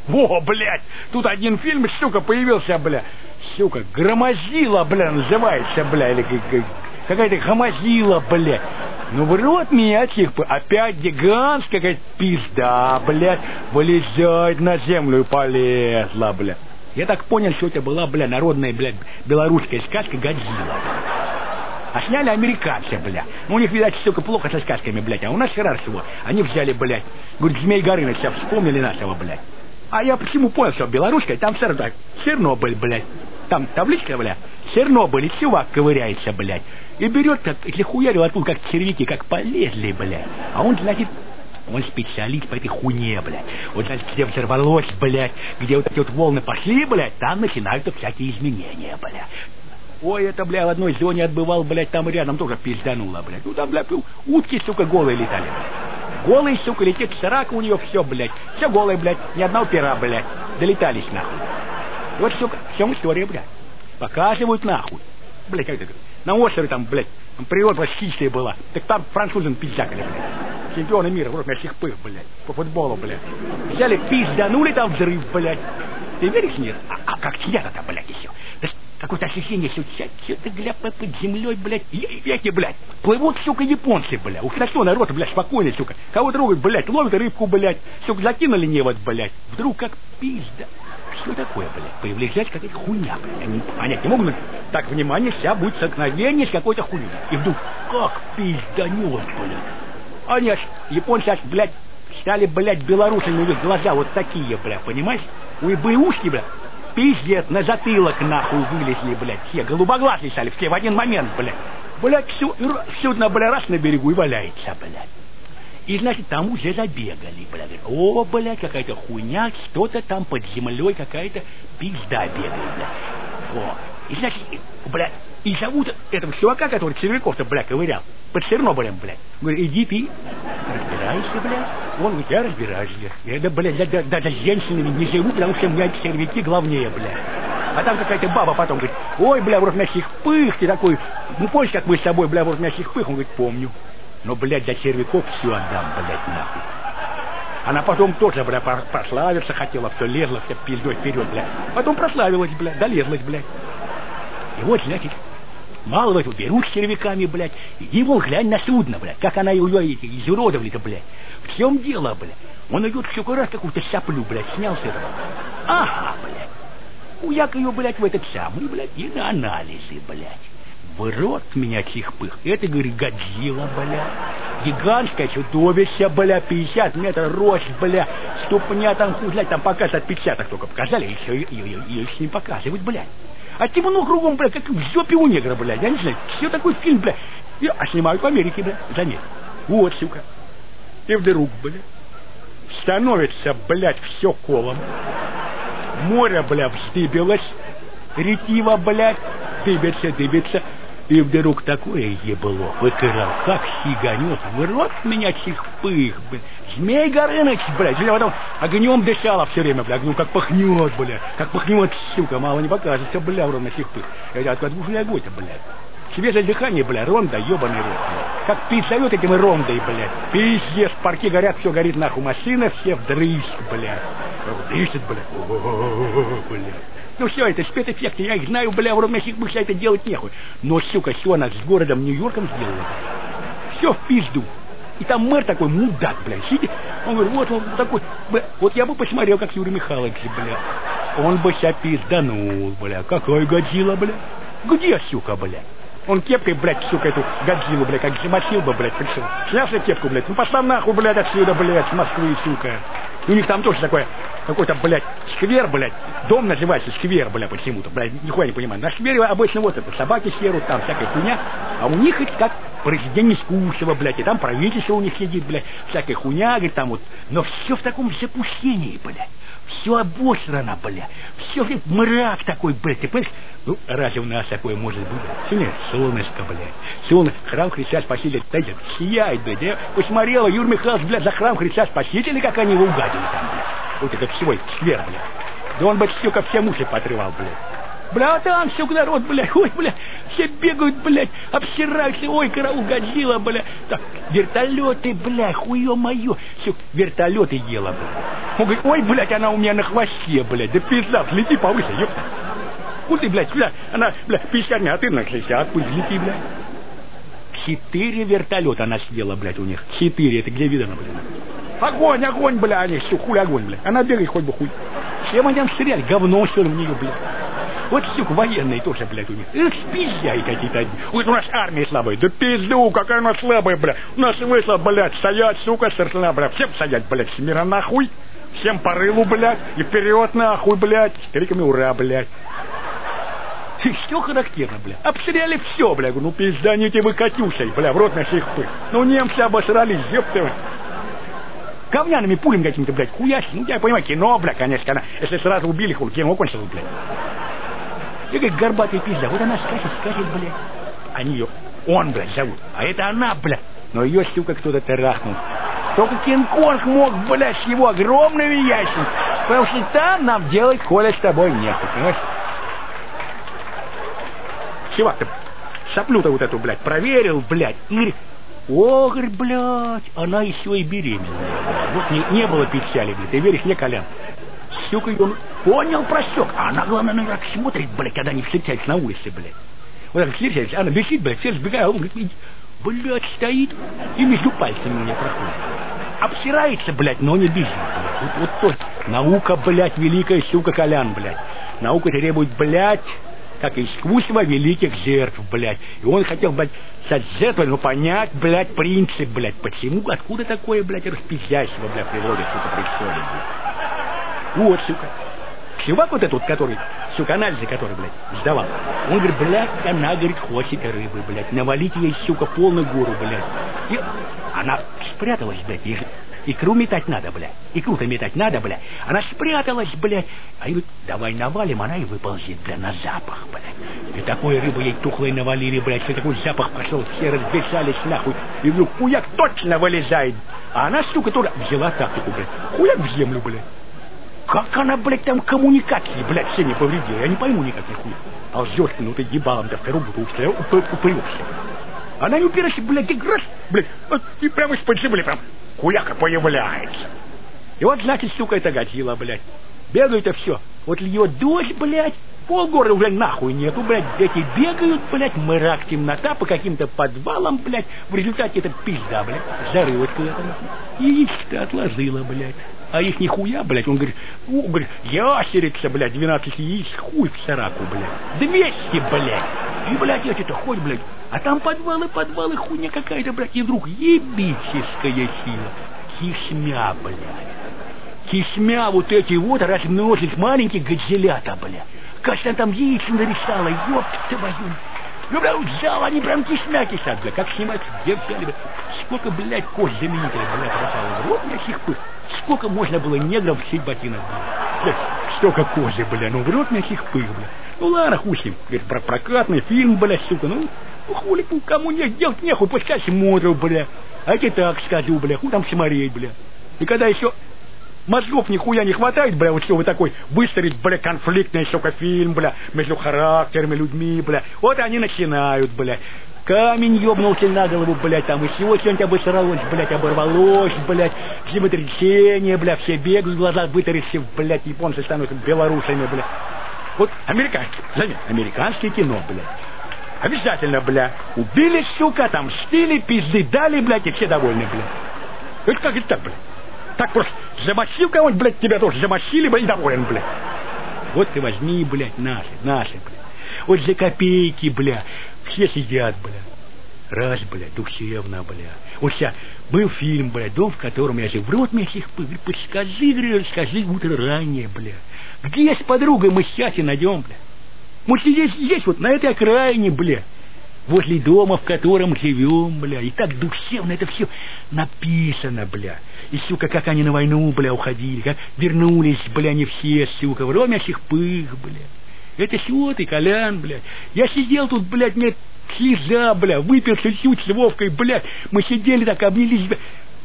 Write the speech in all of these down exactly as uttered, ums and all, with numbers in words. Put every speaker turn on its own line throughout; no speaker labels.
Во, блядь, тут один фильм, сука, появился, бля. Сука, Громозила, бля, называется, бля, или какая-то Громозила, бля. Ну, в рот меня, типа, опять гигантская какая-то пизда, блядь, вылезает на землю и полезла, бля. Я так понял, что это была, бля, народная, блядь, белорусская сказка «Годзилла». А сняли американцы, бля. Ну, у них, видать, сука, плохо со сказками, блядь, а у нас хорошо. Они взяли, блядь, говорит, Змей Горыныча, вспомнили нашего, блядь. А я почему понял, что белорусская, там все равно так, Чернобыль, блядь. Там табличка, блядь, Чернобыль, и чувак ковыряется, блядь. И берет, как, если хуярил оттуда, как червяки, как полезли, блядь. А он, значит, он специалист по этой хуйне, блядь. Вот, значит, где взорвалось, блядь, где вот эти вот волны пошли, блядь, там начинаются всякие изменения, блядь. Ой, это, бля, в одной зоне отбывал, блядь, там рядом тоже пиздануло, блядь. Ну, там, блядь, утки, сука, голые летали, блядь. Голый, сука, летит срака у нее, все, блядь. Все голое, блядь, ни одного пера, блядь. Долетались, нахуй. Вот, сука, в чем история, блядь. Показывают, нахуй. Блядь, как это? На острове там, блядь, там природа чистая была. Так там французам пиздякали, блядь. Чемпионы мира, вроде меня пых, блядь, по футболу, блядь. Взяли, пизданули, там взрыв, блядь. Ты веришь, нет? А, а как снято-то, блядь, еще? Да какое-то ощущение, что что-то, бля, под землей, блядь, эти, блядь, плывут, сука, японцы, блядь. У хорошо народ, блядь, спокойно, сука. Кого трогают, блядь, ловят рыбку, блядь, сука, закинули невод, блядь. Вдруг как пизда. Что такое, блядь? Появляется какая-то хуйня, блядь. Они понять не могут. Так, внимание, вся будет столкновение с какой-то хуйней. И вдруг, как пизданет, блядь. Они аж, японцы аж, блядь, стали, блядь, белорусами, у них глаза вот такие, блядь, понимаешь? У них были ушки, блядь. Пиздец, на затылок, нахуй, вылезли, блядь, все, голубоглазые стали, все в один момент, блядь. Блядь, все, судно, блядь, раз на берегу и валяется, блядь. И, значит, там уже забегали, блядь. О, блядь, какая-то хуйня, что-то там под землей, какая-то пизда бегает, блядь. О, и, значит, блядь, и зовут этого чувака, который червяков-то, блядь, ковырял, под Чернобылем, блядь. Говорит, иди ты, разбирайся, блядь. Он говорит, я разбираюсь, блядь. Я, блядь, даже, даже с женщинами не живу, потому что у меня червяки главнее, блядь. А там какая-то баба потом говорит, ой, бля, вот мясих пых, ты такой, ну помнишь, как мы с собой, бля, вот мясих пых? Он говорит, помню. Но, блядь, для червяков все отдам, блядь, нахуй. Она потом тоже, бля, прославиться хотела, все лезла, все пиздой вперед, блядь. Потом прославилась, блядь, долезлась, блядь. И вот, значит, мало этого, берут с червяками, блядь, и вон, глянь на судно, блядь, как она его изуродовали-то, блядь. В чем дело, блядь? Он идет всякий раз какую-то сяплю, блядь, снял с этого. Ага, блядь. Уяк ее, блядь, в этот самый, блядь, и на анализы, блядь. В рот меня чихпых. Это, говорит, Годзилла, бля. Гигантское чудовище, бля, пятьдесят метров рост, бля. Ступня там, хуй, там показывают отпечаток только показали, и все, ее не показывают, блядь. А темно кругом, блядь, как в жопе у негра, блядь. Я не знаю, все такой фильм, блядь. А снимают в Америке, блядь, заметь. Вот, сука. И вдруг, блядь, становится, блядь, все колом. Море, блядь, вздыбилось. Ретива, блядь, дыбится, дыбится. И вдруг такое ебло выкрал, как сиганет, в рот меня чихпых, блядь. Змей Горыныч, блядь, блядь, потом огнем дышала все время, блядь, ну как пахнет, блядь, как пахнет, сука, мало не покажется, блядь, в рот на чихпых. Я откуда же огонь-то, блядь. Свежее дыхание, блядь, ронда, ебаный рот, блядь. Как пиззовет этим рондой, блядь. Пиздец, парки горят, все горит, нахуй, машина все вдрысь, блядь. Дышит, блядь, о-о-о-о, блядь. Ну все, это спецэффекты, я их знаю, бля, в ровных быхля это делать нехуй. Но, сука, все она с городом Нью-Йорком сделала. Все в пизду. И там мэр такой мудак, бля, сидит. Он говорит, вот он такой, бля, вот я бы посмотрел, как Юрий Михайлович, бля. Он бы себя пизданул, бля. Какой Годзилла, бля? Где, сука, бля? Он кепкой, блядь, сука, эту Годзиллу, блядь, как замочил бы, блядь, пришел. Снял себе кепку, блядь, ну пошла нахуй, блядь, отсюда, блядь, с Москвы, сука. У них там тоже такое, какой-то, блядь, сквер, блядь. Дом называется сквер, блядь, почему-то, блядь, нихуя не понимаю. На сквере обычно вот это, собаки серут, там всякая хуйня. А у них это как произведение искусства, блядь, и там правительство у них сидит, блядь, всякая хуйня, говорит, там вот. Но все в таком запустении, блядь. Все обосрано, блядь. Все, блядь, мрак такой, блядь, ты понимаешь? Ну, разве у нас такое может быть? Сегодня солнышко, блядь. Солнышко, храм Христа Спасителя, блядь, сияет, блядь. Я посмотрела, Юрий Михайлович, блядь, за храм Христа Спасителя, как они его угадили там, блядь. Вот этот свой сквер, блядь. Да он бы, сука, все уши потревал, блядь. Бля, а там, сука, народ, блядь, ой, блядь, все бегают, блядь, обсираются, ой, караул, Годзилла, блядь. Так, вертолеты, блядь, хуе мое, сука, вертолеты ела, блядь. Он говорит, ой, блядь, она у меня на хвосте, блядь, да пизда, лети повыше, ёпта. Ну ты, блядь, сюда, она, блядь, пятьдесят, а ты на шестьдесят, пусть лети, блядь. Четыре вертолета она съела, блядь, у них. Четыре, это где видно, блядь. Огонь, огонь, блядь, они, все, хуй огонь, блядь. Она бегает хоть бы хуй. Чем они там стреляли? Говно все в нее, блядь. Вот, сука, военные тоже, блядь, у них. Эх, спизяи какие-то одни. Вот у нас армия слабая. Да пизду, какая она слабая, блядь. У нас вышла, блядь, стоять, сука, старшина, блядь. Всем стоять, блядь, с мира нахуй. Всем по рылу, блядь. И вперед, нахуй, блядь. С криками ура, блядь. Все характерно, бля. Обстреляли все, бля. Ну пизданите вы Катюшей, бля, в рот на всех пых. Ну немцы обосрались, ёпты. Говняными пулями какими-то, блядь, хуящими. Ну я понимаю, кино, бля, конечно, она. Если сразу убили, хуй, кино кончилось, блядь. Я как горбатая пизда. Вот она скачет, скачет, блядь. Они ее, он, блядь, зовут. А это она, блядь. Но ее, сука, кто-то трахнул. Только Кинг-Конг мог, блядь, с его огромными яйцами. Потому что там нам делать, Коля, с тобой нехуй, понимаешь? Чувак-то, соплю-то вот эту, блядь, проверил, блядь, и говорит, о, говорит, блядь, она еще и беременная. Вот не, не было печали, блядь, ты веришь мне, Колян? Сука, он понял, просек. А она, главное, на как смотрит, блядь, когда они встречаются на улице, блядь. Вот так встречаются, она бежит, блядь, все сбегают, он говорит, блядь, стоит и между пальцами у меня проходит. Обсирается, блядь, но не бежит, блядь. Вот, вот то, наука, блядь, великая, сука, Колян, блядь. Наука требует, блядь, как искусство великих жертв, блядь. И он хотел, блядь, стать жертвой, но понять, блядь, принцип, блядь, почему, откуда такое, блядь, распиздяйство, блядь, в природе, сука, происходит, блядь. Вот, сука. Чувак вот этот, который, сука, анализы, который, блядь, сдавал, он говорит, блядь, она, говорит, хочет рыбы, блядь, навалите ей, сука, полную гору, блядь. И она спряталась, блядь, и... Икру метать надо, блядь. Икру-то метать надо, блядь. Она спряталась, блядь. А я говорю, давай навалим, она и выползет, блядь, на запах, блядь. И такой рыбы ей тухлой навалили, блядь, что такой запах пошел, все разбежались нахуй. И говорю, хуяк точно вылезает. А она, сука, тоже взяла тактику, блядь. Хуяк в землю, блядь. Как она, блядь, там коммуникации, блядь, все не повредила. Я не пойму никак, нихуя. А жестко, ну ты ебалом-то вторую бутылку устроил, упрёшься. Она не упирается, блядь, и раз, блядь, вот, и прямо из-под земли, прям, хуяка появляется. И вот, значит, сука, это Годзилла, блядь. Бегают-то все. Вот льет дождь, блядь, полгорода уже нахуй нету, блядь. Эти бегают, блядь, мрак, темнота по каким-то подвалам, блядь. В результате это пизда, блядь, зарылась куда-то. Яичко отложила, блядь. А их нихуя, блядь, он говорит, у, говорит, ящерица, блядь, двенадцать яиц, хуй в сараку, блядь. двести, блядь. И, блядь, эти-то хоть, блядь. А там подвалы, подвалы, хуйня какая-то, блядь. И вдруг ебическая сила. Кишмя, блядь. Кишмя вот эти вот размножить маленьких годзиллята, блядь. Кажется, там яйца нарисала, ёпта твою. Ну, блядь, взял, они прям кишмя кисят, блядь. Как снимать, где взяли, блядь. Сколько, блядь, кость заменителей, блядь, пропало. Вот у меня сих пых. Сколько можно было негров сеть ботинок, блядь. Столько кожи, блядь. Ну, в рот мне сих пых, блядь. Ну, ладно, хуй с ним. Говорит, про прокатный фильм, блядь, сука. Ну, ну хули, кому не делать нехуй, пускай смотрят, блядь. А я тебе так скажу, блядь, хуй там смотреть, блядь. И когда еще мозгов нихуя не хватает, бля, вот что вы такой выстроить, бля, конфликтный, сука, фильм, бля, между характерами, людьми, бля. Вот они начинают, бля. Камень ёбнулся на голову, блядь, там и всего что-нибудь обосралось, блядь, оборвалось, блядь, землетрясение, блядь, все бегают, глаза вытаращив, блядь, японцы становятся белорусами, блядь. Вот американские, заметь, американское кино, блядь. Обязательно, блядь, убили, сука, там стили, пизды дали, блядь, и все довольны, блядь. Это как это так, блядь? Так просто замочил кого-нибудь, блядь, тебя тоже замочили, блядь, и доволен, блядь. Вот ты возьми, блядь, наши, наши, блядь. Вот за копейки, блядь, все сидят, блядь. Раз, блядь, душевно, блядь. Вот сейчас был фильм, блядь, дом, в котором я жил. В рот мне всех пыль. Подскажи, говорю, расскажи утро ранее, блядь. Где с подругой мы счастье найдем, блядь? Мы сидеть здесь, вот на этой окраине, блядь. Возле дома, в котором живем, бля. И так душевно это все написано, бля. И, сука, как они на войну, бля, уходили, как вернулись, бля, не все, сука, в роме всех пых, бля. Это все ты, Колян, бля. Я сидел тут, блядь, мне слеза, бля, выпил чуть-чуть с Вовкой, блядь. Мы сидели так, обнялись, бля.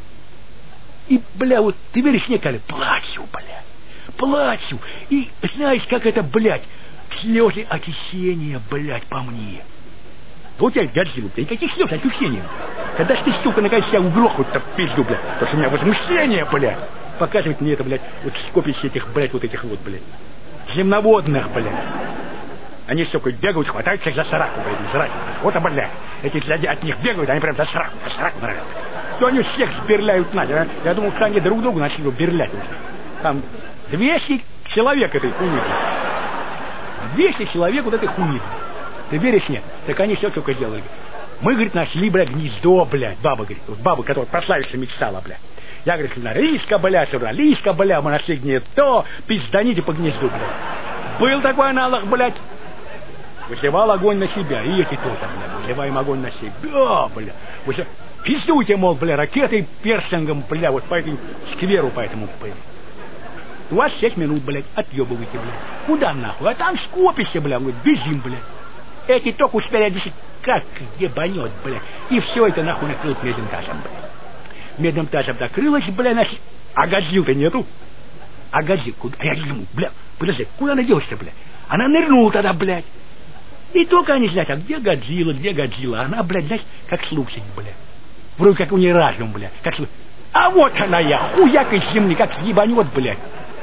И, бля, вот, ты веришь мне, Коля, плачу, бля. Плачу. И знаешь, как это, блядь, слезы отечения, блядь, по мне. Вот я Годзилла, да никаких слез, отечения. Когда ж ты, сука, наконец себя угрохнуть-то в пизду, блядь. Потому что у меня возмущение, блядь. показывает мне это, блядь, вот скопище этих, блядь, вот этих вот, блядь, земноводных, блядь. Они, сука, бегают, хватаются за сараку, блядь, жрать. Вот, а, блядь, эти гляди от них бегают, они прям за сараку, за сараку нравятся. То они всех сберляют надо. А? Я думал, что они друг другу начали берлять уже. Там двести человек этой хуйни. двести человек вот этой хуйни. Ты веришь, нет? Так они все только делали. Мы, говорит, нашли, блядь, гнездо, блядь. Баба, говорит, вот баба, которая прославиться мечтала, блядь. Я, говорит, на риска, блядь, сюда, риска, блядь, мы нашли гнездо, пизданите по гнезду, блядь. Был такой аналог, блядь. Вызывал огонь на себя. И эти тоже, блядь, вызываем огонь на себя, блядь. Вы пиздуйте, мол, бля, ракетой, персингом, бля, вот по этому скверу, по этому, блядь. двадцать шесть минут, блядь, отъебывайте, блядь. Куда нахуй? А там скопище, бля, говорит, бежим, блядь. Эти только успели объяснить, как ебанет, блядь. И все это нахуй накрыл медным тазом, блядь. Медным тазом накрылось, бля, наш... А Годзилл-то нету. А Годзилл, куда? А я думаю, бля, подожди, куда она делась-то, блядь? Она нырнула тогда, блядь. И только они знают, а где Годзилла, где Годзилла. Она, блядь, знаешь, как слушать, блядь. Вроде как у нее разум, блядь. Как слушать. А вот она я, хуяк из земли, как ебанет, блядь.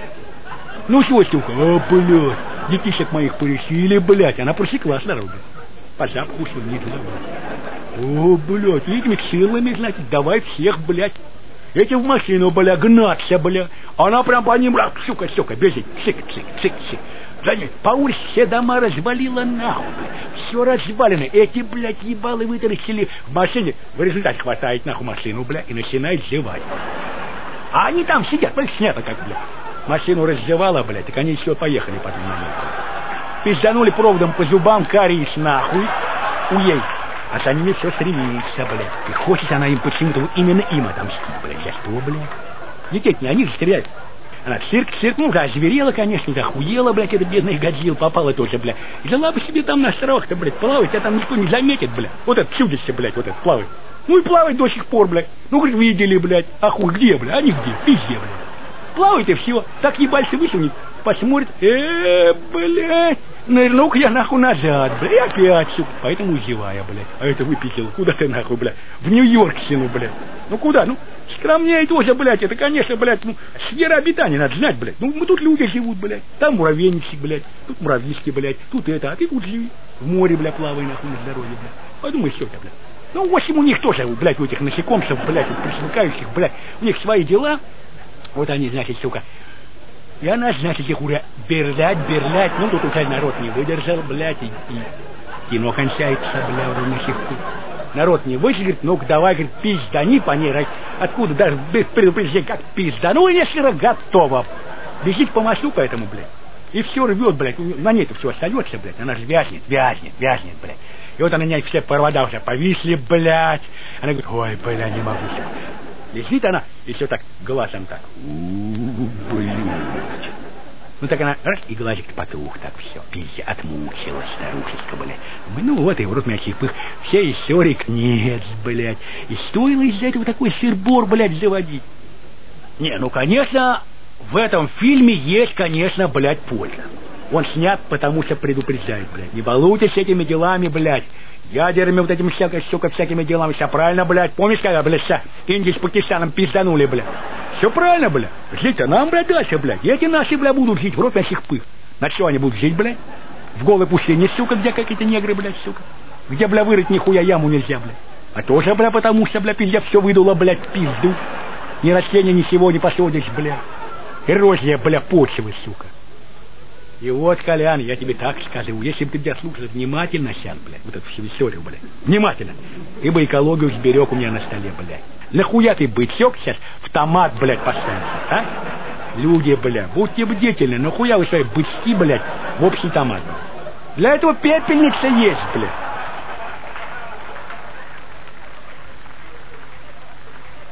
Ну что, сука, а, блядь. Детишек моих поресили, блядь. Она просекла с дороги. По запаху не знаю, блядь. О, блядь, этими силами, значит, давай всех, блядь. Эти в машину, блядь, гнаться, блядь. Она прям по ним, блядь, сука, сука, бежит. Цик, цик, цик, цик. За ней по улице все дома развалило нахуй, блядь. Все развалено. Эти, блядь, ебалы вытащили в машине. В результате хватает нахуй машину, блядь, и начинает зевать. А они там сидят, блядь, снято как, блядь. Машину раздевала, блядь, так они еще поехали по одному. Пизданули проводом по зубам, кариес нахуй, уей. А за ними все стремится, блядь. И хочет она им почему-то вот именно им отомстить, блядь. За что, блядь? Детей не они же стреляют. Она цирк, цирк, ну да, озверела, конечно, да, охуела, блядь, эта бедная Годзилла, попала тоже, блядь. И жила бы себе там на островах-то, блядь, плавать, тебя там никто не заметит, блядь. Вот это чудище, блядь, вот это плавает. Ну и плавать до сих пор, блядь. Ну, говорит, видели, блядь. А хуй, где, блядь? Они где? Везде, блядь. Плавает и все. Так ебальцы высунет, посмотрит. Э, блядь, нырну-ка я нахуй назад, блядь, и опять, сука. Поэтому зевая, блядь. А это выпятил. Куда ты нахуй, блядь? В Нью-Йорк сину, блядь. Ну куда? Ну, скромнее тоже, блядь. Это, конечно, блядь, ну, сфера обитания надо знать, блядь. Ну, мы тут люди живут, блядь. Там муравейники, блядь. Тут муравьишки, блядь. Тут это, а ты тут живи. В море, блядь, плавай, нахуй, на здоровье, блядь. Подумай, все это, блядь. Ну, в общем, у них тоже, блядь, у этих насекомцев, блядь, вот, присмыкающих, блядь, у них свои дела. Вот они, значит, сука. И она, значит, их уже берлять, берлять. Ну, тут уже народ не выдержал, блядь, и, и кино кончается, бля, уже на сиху. Народ не выжил, говорит, ну-ка давай, говорит, пиздани по ней, откуда даже без предупреждения, как пиздану, и если готово. Бежит по мосту по этому, блядь. И все рвет, блядь, на ней-то все остается, блядь. Она же вязнет, вязнет, вязнет, блядь. И вот она, на ней все провода уже повисли, блядь. Она говорит, ой, бля, не могу. Лежит она, и все так, глазом так. У-у-у, блядь. Ну так она, раз, и глазик потух, так все. Пизя, отмучилась старушечка, блядь. Ну вот, и в рот мячих пых. Все историк, нет, блядь. И стоило из-за этого такой сыр-бор, блядь, заводить. Не, ну, конечно, в этом фильме есть, конечно, блядь, польза. Он снят, потому что предупреждает, блядь. Не балуйтесь этими делами, блядь. Ядерами вот этими всякой, сука, всякими делами. Все правильно, блядь. Помнишь, когда, блядь, вся Индия с Пакистаном пизданули, блядь? Все правильно, блядь. Жить, а нам, блядь, дальше, блядь. И эти наши, блядь, будут жить в рот мясих пых. На что они будут жить, блядь? В голой пустыне, сука, где какие-то негры, блядь, сука. Где, блядь, вырыть нихуя яму нельзя, блядь. А тоже, блядь, потому что, блядь, пиздец, все выдуло, блядь, в пизду. Ни растения, ни всего не посадишь, блядь. Эрозия, блядь, почвы, сука. И вот, Колян, я тебе так скажу, если бы ты меня слушал внимательно сейчас, блядь, вот эту всю историю, блядь, внимательно, ты бы экологию сберег у меня на столе, блядь. Нахуя ты бычок сейчас в томат, блядь, поставишь, а? Люди, блядь, будьте бдительны, нахуя вы свои бычки, блядь, в общий томат? Для этого пепельница есть, блядь.